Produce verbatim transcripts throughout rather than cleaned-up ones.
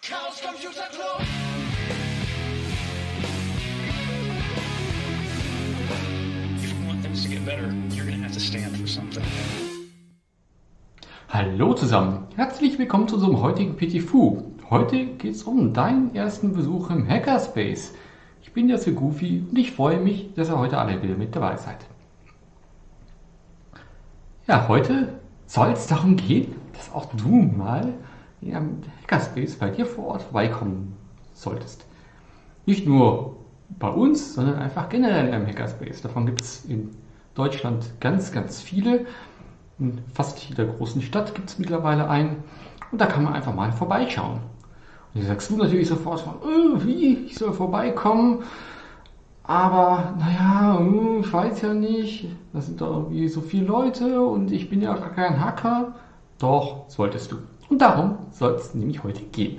Chaos Computer Club. If you want things to get better, you're going to have to stand for something. Hallo zusammen, herzlich willkommen zu unserem heutigen Petit Fou. Heute geht es um deinen ersten Besuch im Hackerspace. Ich bin der Goofy und ich freue mich, dass ihr heute alle wieder mit dabei seid. Ja, heute soll es darum gehen, dass auch du mal im Hackerspace bei dir vor Ort vorbeikommen solltest. Nicht nur bei uns, sondern einfach generell im Hackerspace. Davon gibt es in Deutschland ganz, ganz viele. In fast jeder großen Stadt gibt es mittlerweile einen. Und da kann man einfach mal vorbeischauen. Und jetzt sagst du natürlich sofort, oh, wie, ich soll vorbeikommen. Aber naja, ich weiß ja nicht, das sind doch irgendwie so viele Leute und ich bin ja gar kein Hacker. Doch, solltest du. Und darum soll es nämlich heute gehen.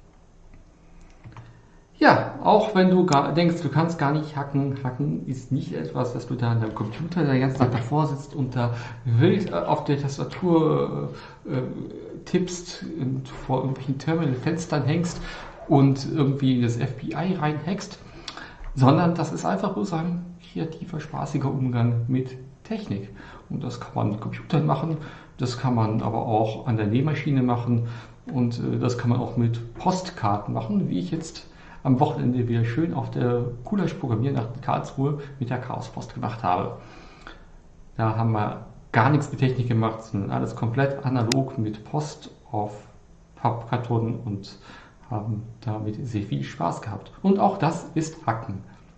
Ja, auch wenn du gar denkst, du kannst gar nicht hacken, hacken ist nicht etwas, dass du da an deinem Computer den ganzen Tag davor sitzt und da wild auf der Tastatur äh, tippst und vor irgendwelchen Terminal-Fenstern hängst und irgendwie in das F B I reinhackst, sondern das ist einfach bloß ein kreativer, spaßiger Umgang mit Technik. Und das kann man mit Computern machen, das kann man aber auch an der Nähmaschine machen und äh, das kann man auch mit Postkarten machen, wie ich jetzt am Wochenende wieder schön auf der Gulasch Programmiernacht in Karlsruhe mit der Chaospost gemacht habe. Da haben wir gar nichts mit Technik gemacht, sondern alles komplett analog mit Post auf Pappkarton und haben damit sehr viel Spaß gehabt. Und auch das ist Hacken.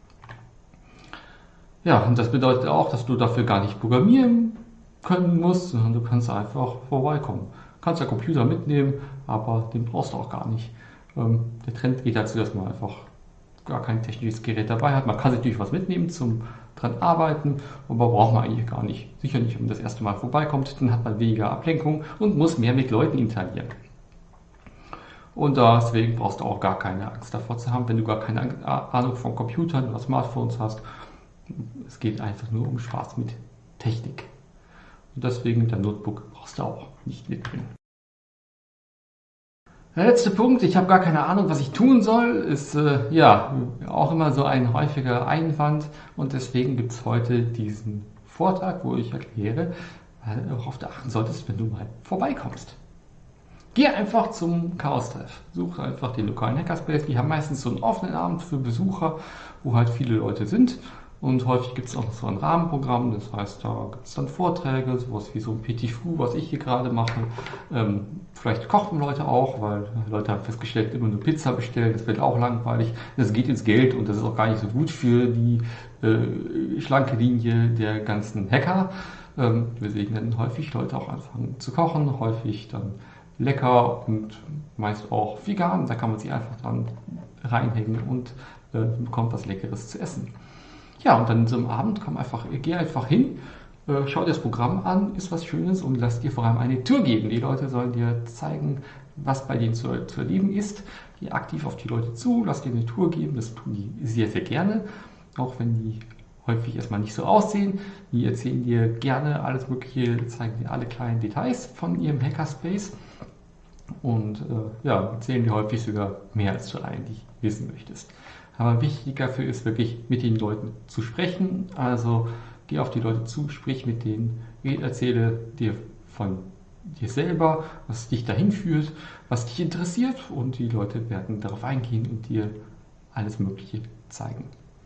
Ja, und das bedeutet auch, dass du dafür gar nicht programmieren können musst, sondern du kannst einfach vorbeikommen. Du kannst ja Computer mitnehmen, aber den brauchst du auch gar nicht. Ähm, der Trend geht dazu, dass man einfach gar kein technisches Gerät dabei hat. Man kann sich natürlich was mitnehmen zum dran arbeiten, aber braucht man eigentlich gar nicht. Sicher nicht, wenn man das erste Mal vorbeikommt, dann hat man weniger Ablenkung und muss mehr mit Leuten interagieren. Und deswegen brauchst du auch gar keine Angst davor zu haben, wenn du gar keine Ahnung von Computern oder Smartphones hast. Es geht einfach nur um Spaß mit Technik. Und deswegen dein Notebook brauchst du auch nicht mitbringen. Der letzte Punkt, ich habe gar keine Ahnung, was ich tun soll, ist äh, ja auch immer so ein häufiger Einwand und deswegen gibt es heute diesen Vortrag, wo ich erkläre, worauf du achten solltest, wenn du mal vorbeikommst. Geh einfach zum Chaos-Treff, such einfach den lokalen Hackerspace, die haben meistens so einen offenen Abend für Besucher, wo halt viele Leute sind. Und häufig gibt es auch so ein Rahmenprogramm, das heißt, da gibt es dann Vorträge, sowas wie so ein Petit Fou, was ich hier gerade mache. Ähm, vielleicht kochen Leute auch, weil Leute haben festgestellt, immer nur Pizza bestellen, das wird auch langweilig. Das geht ins Geld und das ist auch gar nicht so gut für die äh, schlanke Linie der ganzen Hacker. Ähm, deswegen dann häufig Leute auch anfangen zu kochen, häufig dann lecker und meist auch vegan. Da kann man sich einfach dann reinhängen und äh, bekommt was Leckeres zu essen. Ja, und dann so am Abend komm einfach, geh einfach hin, äh, schau dir das Programm an, ist was Schönes und lass dir vor allem eine Tour geben. Die Leute sollen dir zeigen, was bei denen zu, zu erleben ist. Geh aktiv auf die Leute zu, lass dir eine Tour geben, das tun die sehr, sehr gerne, auch wenn die häufig erstmal nicht so aussehen. Die erzählen dir gerne alles Mögliche, zeigen dir alle kleinen Details von ihrem Hackerspace und äh, ja, erzählen dir häufig sogar mehr, als du eigentlich wissen möchtest. Aber wichtig dafür ist wirklich, mit den Leuten zu sprechen. Also geh auf die Leute zu, sprich mit denen, erzähle dir von dir selber, was dich dahin führt, was dich interessiert und die Leute werden darauf eingehen und dir alles Mögliche zeigen.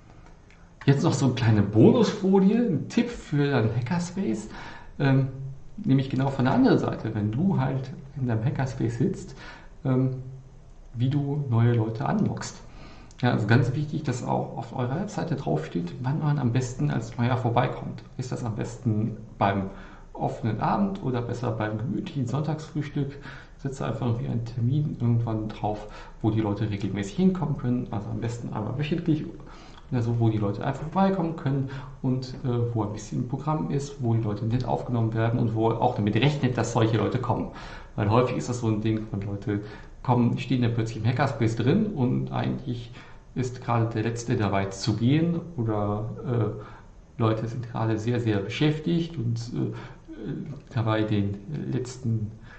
Jetzt noch so eine kleine Bonusfolie, ein Tipp für deinen Hackerspace, ähm, nämlich genau von der anderen Seite, wenn du halt in deinem Hackerspace sitzt, ähm, wie du neue Leute anlockst. Ja, also ganz wichtig, dass auch auf eurer Webseite draufsteht, wann man am besten als Neuer vorbeikommt. Ist das am besten beim offenen Abend oder besser beim gemütlichen Sonntagsfrühstück? Setze einfach irgendwie einen Termin irgendwann drauf, wo die Leute regelmäßig hinkommen können. Also am besten einmal wöchentlich, also wo die Leute einfach vorbeikommen können und äh, wo ein bisschen Programm ist, wo die Leute nett aufgenommen werden und wo auch damit rechnet, dass solche Leute kommen. Weil häufig ist das so ein Ding, wenn Leute kommen, stehen dann plötzlich im Hackerspace drin und eigentlich ist gerade der Letzte dabei zu gehen oder äh, Leute sind gerade sehr, sehr beschäftigt und äh, dabei den letzten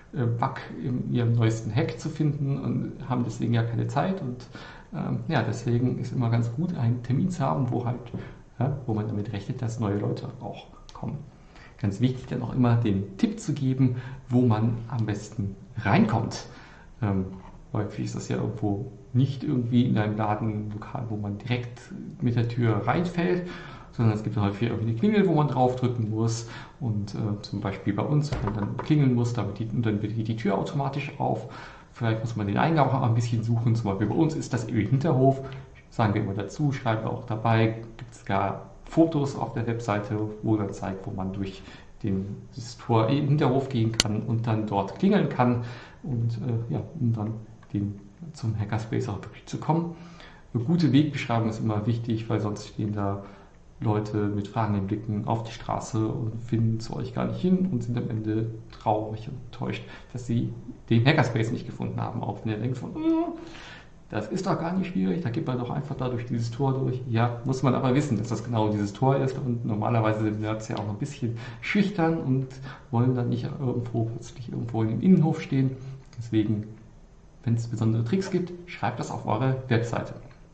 äh, Bug in ihrem neuesten Hack zu finden und haben deswegen ja keine Zeit. Und ähm, ja, deswegen ist immer ganz gut, einen Termin zu haben, wo halt, ja, wo man damit rechnet, dass neue Leute auch kommen. Ganz wichtig dann auch immer den Tipp zu geben, wo man am besten reinkommt. Ähm, häufig ist das ja irgendwo nicht irgendwie in einem Ladenlokal, wo man direkt mit der Tür reinfällt, sondern es gibt häufig irgendwie eine Klingel, wo man draufdrücken muss. Und äh, zum Beispiel bei uns, wenn man dann klingeln muss, damit die, und dann geht die Tür automatisch auf. Vielleicht muss man den Eingang auch ein bisschen suchen. Zum Beispiel bei uns ist das im Hinterhof, sagen wir immer dazu, schreiben wir auch dabei, gibt es gar Fotos auf der Webseite, wo dann zeigt, wo man durch den, das Tor im Hinterhof gehen kann und dann dort klingeln kann, und äh, ja, um dann den, zum Hackerspace auch wirklich zu kommen. Eine gute Wegbeschreibung ist immer wichtig, weil sonst stehen da Leute mit fragenden Blicken auf die Straße und finden zu euch gar nicht hin und sind am Ende traurig und enttäuscht, dass sie den Hackerspace nicht gefunden haben. Auch wenn ihr denkt von, das ist doch gar nicht schwierig, da geht man doch einfach da durch dieses Tor durch. Ja, muss man aber wissen, dass das genau dieses Tor ist, und normalerweise sind Nerds ja auch ein bisschen schüchtern und wollen dann nicht irgendwo plötzlich irgendwo im Innenhof stehen. Deswegen, wenn es besondere Tricks gibt, schreibt das auf eure Webseite.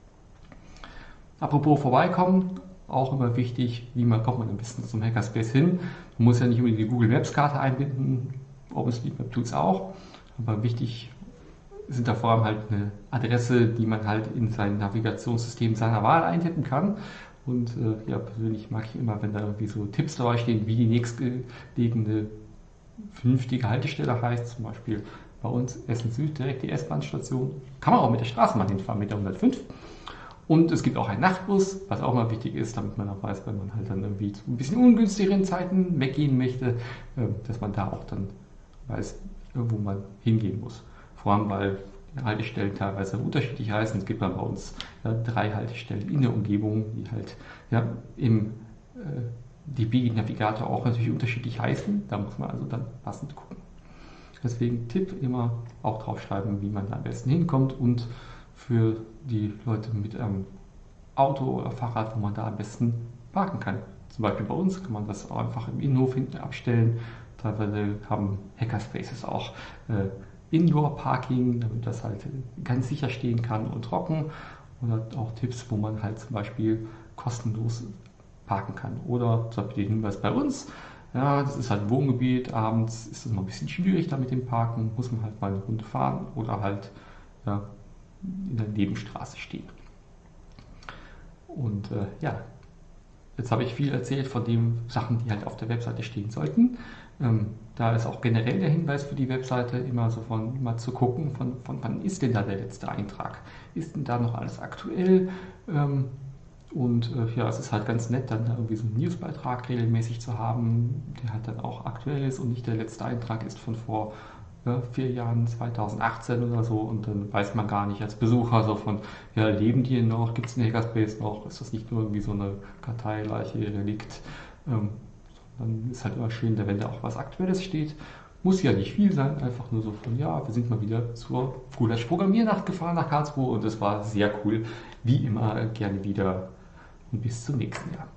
Apropos vorbeikommen, auch immer wichtig, wie man kommt man am besten zum Hackerspace hin. Man muss ja nicht unbedingt die Google Maps Karte einbinden, OpenStreetMap tut es auch, aber wichtig sind da vor allem halt eine Adresse, die man halt in sein Navigationssystem seiner Wahl eintippen kann. Und äh, ja, persönlich mag ich immer, wenn da irgendwie so Tipps dabei stehen, wie die nächstgelegene vernünftige Haltestelle heißt. Zum Beispiel bei uns Essen Süd, direkt die S-Bahn-Station. Kann man auch mit der Straßenbahn hinfahren, mit der hundertfünf. Und es gibt auch einen Nachtbus, was auch mal wichtig ist, damit man auch weiß, wenn man halt dann irgendwie zu ein bisschen ungünstigeren Zeiten weggehen möchte, äh, dass man da auch dann weiß, wo man hingehen muss. Vor allem, weil die Haltestellen teilweise unterschiedlich heißen. Es gibt dann bei uns ja, drei Haltestellen in der Umgebung, die halt ja, im äh, D B-Navigator auch natürlich unterschiedlich heißen. Da muss man also dann passend gucken. Deswegen Tipp, immer auch draufschreiben, wie man da am besten hinkommt, und für die Leute mit einem Auto oder Fahrrad, wo man da am besten parken kann. Zum Beispiel bei uns kann man das auch einfach im Innenhof hinten abstellen. Teilweise haben Hackerspaces auch äh, Indoor-Parking, damit das halt ganz sicher stehen kann und trocken. Oder auch Tipps, wo man halt zum Beispiel kostenlos parken kann. Oder zum Beispiel den Hinweis bei uns, ja, das ist halt ein Wohngebiet, abends ist es mal ein bisschen schwierig da mit dem Parken, muss man halt mal eine Runde fahren oder halt ja, in der Nebenstraße stehen. Und äh, ja, jetzt habe ich viel erzählt von den Sachen, die halt auf der Webseite stehen sollten. Ähm, da ist auch generell der Hinweis für die Webseite immer so von mal zu gucken, von, von wann ist denn da der letzte Eintrag? Ist denn da noch alles aktuell? Ähm, und äh, ja, es ist halt ganz nett, dann da irgendwie so einen Newsbeitrag regelmäßig zu haben, der halt dann auch aktuell ist und nicht der letzte Eintrag ist von vor ja, vier Jahren, zweitausendachtzehn oder so, und dann weiß man gar nicht als Besucher so von, ja, leben die noch, gibt es einen Hackerspace noch, ist das nicht nur irgendwie so eine Karteileiche, Relikt? Ähm, dann ist halt immer schön, wenn da auch was Aktuelles steht. Muss ja nicht viel sein, einfach nur so von, ja, wir sind mal wieder zur Gulasch Programmiernacht gefahren nach Karlsruhe und es war sehr cool. Wie immer, gerne wieder und bis zum nächsten Jahr.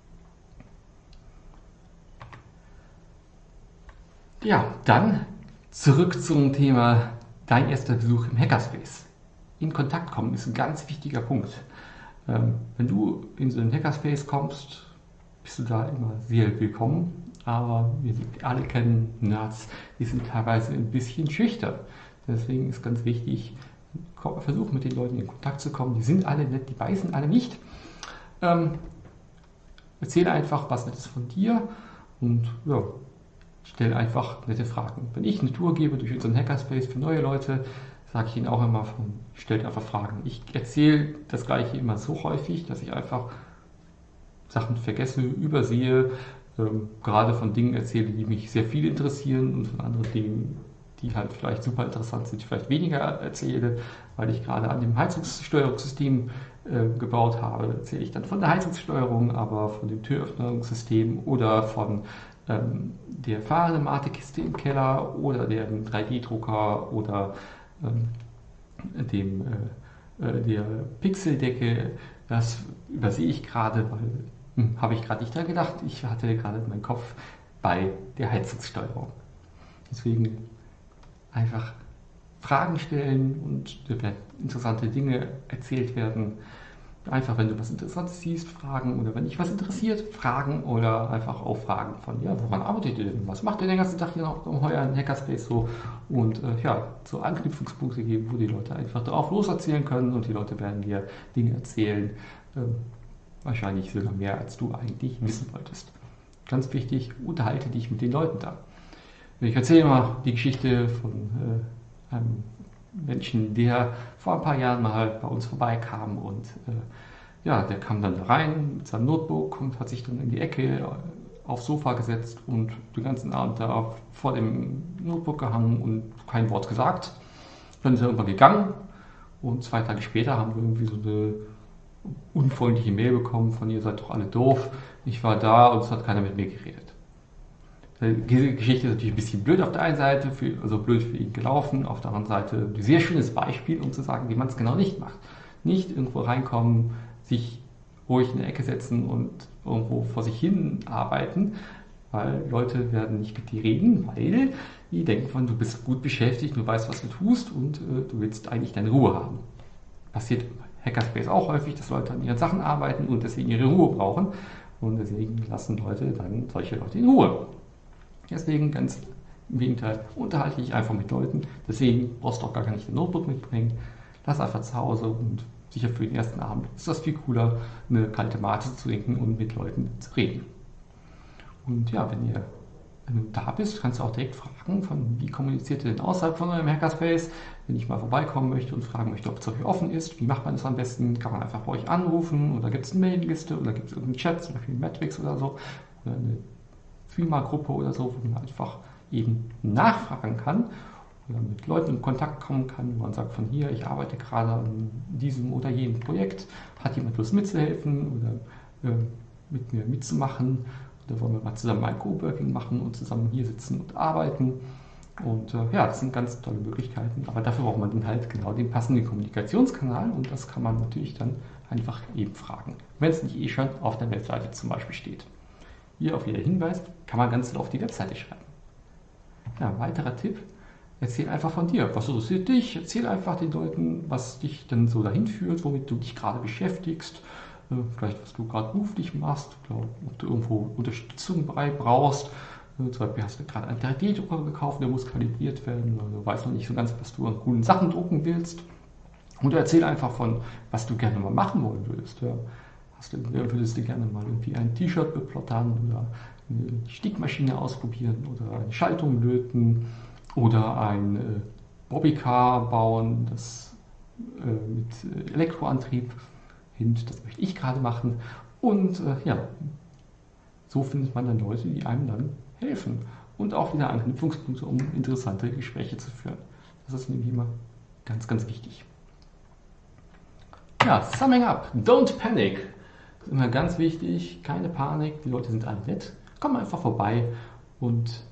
Ja, dann zurück zum Thema dein erster Besuch im Hackerspace. In Kontakt kommen ist ein ganz wichtiger Punkt. Ähm, wenn du in so einen Hackerspace kommst, bist du da immer sehr willkommen, aber wir alle kennen Nerds, die sind teilweise ein bisschen schüchtern. Deswegen ist ganz wichtig, versuch mit den Leuten in Kontakt zu kommen. Die sind alle nett, die beißen alle nicht. Ähm, erzähle einfach was Nettes von dir und ja, stell einfach nette Fragen. Wenn ich eine Tour gebe durch unseren Hackerspace für neue Leute, sage ich ihnen auch immer von, stellt einfach Fragen. Ich erzähle das Gleiche immer so häufig, dass ich einfach Sachen vergesse, übersehe, ähm, gerade von Dingen erzähle, die mich sehr viel interessieren, und von anderen Dingen, die halt vielleicht super interessant sind, vielleicht weniger erzähle, weil ich gerade an dem Heizungssteuerungssystem äh, gebaut habe. Erzähle ich dann von der Heizungssteuerung, aber von dem Türöffnungssystem oder von ähm, der fahrenden Matekiste im Keller oder dem drei D Drucker oder ähm, dem, äh, äh, der Pixeldecke. Das übersehe ich gerade, weil hm, habe ich gerade nicht dran gedacht. Ich hatte gerade meinen Kopf bei der Heizungssteuerung. Deswegen einfach Fragen stellen und dir werden interessante Dinge erzählt werden. Einfach, wenn du was Interessantes siehst, fragen oder wenn dich was interessiert, fragen oder einfach auch fragen von, ja, woran arbeitet ihr denn? Was macht ihr den ganzen Tag hier noch um euren Hackerspace so? Und äh, ja, so Anknüpfungspunkte geben, wo die Leute einfach drauf loserzählen können und die Leute werden dir Dinge erzählen, ähm, wahrscheinlich sogar mehr, als du eigentlich wissen wolltest. Ganz wichtig, unterhalte dich mit den Leuten da. Ich erzähle immer die Geschichte von äh, einem Menschen, der vor ein paar Jahren mal bei uns vorbeikam und äh, ja, der kam dann da rein mit seinem Notebook und hat sich dann in die Ecke aufs Sofa gesetzt und den ganzen Abend da vor dem Notebook gehangen und kein Wort gesagt. Dann ist er irgendwann gegangen und zwei Tage später haben wir irgendwie so eine unfreundliche Mail bekommen von ihr seid doch alle doof. Ich war da und es hat keiner mit mir geredet. Diese Geschichte ist natürlich ein bisschen blöd auf der einen Seite, für, also blöd für ihn gelaufen, auf der anderen Seite ein sehr schönes Beispiel, um zu sagen, wie man es genau nicht macht. Nicht irgendwo reinkommen, sich ruhig in der Ecke setzen und irgendwo vor sich hin arbeiten, weil Leute werden nicht mit dir reden, weil die denken von, du bist gut beschäftigt, du weißt, was du tust und äh, du willst eigentlich deine Ruhe haben. Passiert im Hackerspace auch häufig, dass Leute an ihren Sachen arbeiten und deswegen ihre Ruhe brauchen und deswegen lassen Leute dann solche Leute in Ruhe. Deswegen ganz im Gegenteil, unterhalte dich einfach mit Leuten. Deswegen brauchst du auch gar nicht ein Notebook mitbringen. Lass einfach zu Hause und sicher für den ersten Abend ist das viel cooler, eine kalte Mate zu trinken und mit Leuten zu reden. Und ja, wenn ihr wenn du da bist, kannst du auch direkt fragen, von wie kommuniziert ihr denn außerhalb von eurem Hackerspace? Wenn ich mal vorbeikommen möchte und fragen möchte, ob es euch offen ist, wie macht man das am besten? Kann man einfach bei euch anrufen oder gibt es eine Mailingliste oder gibt es irgendeinen Chat, zum Beispiel Matrix oder so oder eine Threema-Gruppe oder so, wo man einfach eben nachfragen kann oder mit Leuten in Kontakt kommen kann, wo man sagt von hier, ich arbeite gerade an diesem oder jenem Projekt, hat jemand Lust mitzuhelfen oder äh, mit mir mitzumachen oder wollen wir mal zusammen ein Coworking machen und zusammen hier sitzen und arbeiten und äh, ja, das sind ganz tolle Möglichkeiten, aber dafür braucht man dann halt genau den passenden Kommunikationskanal und das kann man natürlich dann einfach eben fragen, wenn es nicht eh schon auf der Webseite zum Beispiel steht. Hier auf jeder Hinweis kann man ganz auf die Webseite schreiben. Ja, weiterer Tipp, erzähl einfach von dir. Was interessiert dich? Erzähl einfach den Leuten, was dich dann so dahin führt, womit du dich gerade beschäftigst, äh, vielleicht was du gerade beruflich machst, ob du irgendwo Unterstützung bei brauchst. Äh, zum Beispiel hast du gerade einen drei D-Drucker gekauft, der muss kalibriert werden, oder du weißt noch nicht so ganz, was du an coolen Sachen drucken willst. Und erzähl einfach von, was du gerne mal machen wollen würdest. Ja. Hast du, würdest du gerne mal irgendwie ein T-Shirt beplottern oder eine Stickmaschine ausprobieren oder eine Schaltung löten oder ein äh, Bobbycar bauen, das äh, mit Elektroantrieb, Hint, das möchte ich gerade machen. Und äh, ja, so findet man dann Leute, die einem dann helfen und auch wieder Anknüpfungspunkte, um interessante Gespräche zu führen. Das ist nämlich immer ganz, ganz wichtig. Ja, summing up, don't panic. Das ist immer ganz wichtig, keine Panik, die Leute sind alle nett. Komm einfach vorbei und,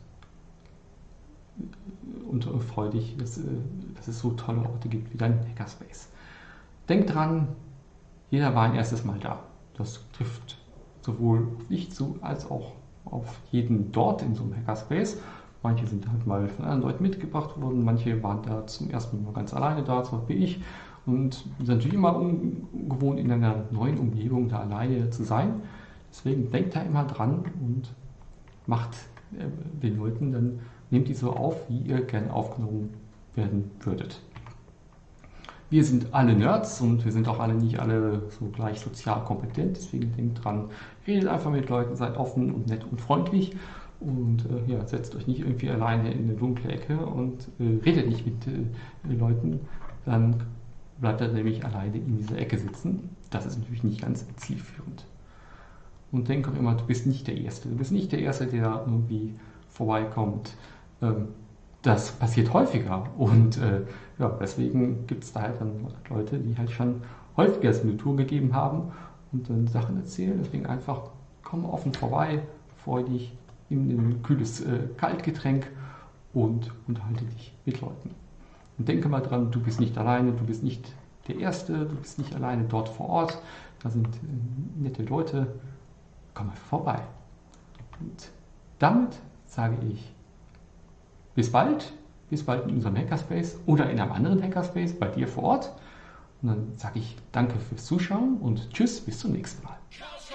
und freu dich, dass, dass es so tolle Orte gibt wie dein Hackerspace. Denk dran, jeder war ein erstes Mal da. Das trifft sowohl auf dich zu, als auch auf jeden dort in so einem Hackerspace. Manche sind halt mal von anderen Leuten mitgebracht worden, manche waren da zum ersten Mal ganz alleine da, zum Beispiel ich. Und es ist natürlich immer ungewohnt, in einer neuen Umgebung da alleine zu sein. Deswegen denkt da immer dran und macht äh, den Leuten dann, nehmt die so auf, wie ihr gerne aufgenommen werden würdet. Wir sind alle Nerds und wir sind auch alle nicht alle so gleich sozial kompetent. Deswegen denkt dran, redet einfach mit Leuten, seid offen und nett und freundlich. Und äh, ja, setzt euch nicht irgendwie alleine in eine dunkle Ecke und äh, redet nicht mit äh, Leuten. Dann bleibt er nämlich alleine in dieser Ecke sitzen. Das ist natürlich nicht ganz zielführend. Und denk auch immer, du bist nicht der Erste. Du bist nicht der Erste, der irgendwie vorbeikommt. Ähm, das passiert häufiger. Und äh, ja, deswegen gibt es da halt dann Leute, die halt schon häufiger so eine Tour gegeben haben und dann Sachen erzählen. Deswegen einfach komm offen vorbei, freu dich, nimm ein kühles äh, Kaltgetränk und unterhalte dich mit Leuten. Und denke mal dran, du bist nicht alleine, du bist nicht der Erste, du bist nicht alleine dort vor Ort. Da sind äh, nette Leute. Komm mal vorbei. Und damit sage ich bis bald, bis bald in unserem Hackerspace oder in einem anderen Hackerspace bei dir vor Ort. Und dann sage ich danke fürs Zuschauen und tschüss, bis zum nächsten Mal.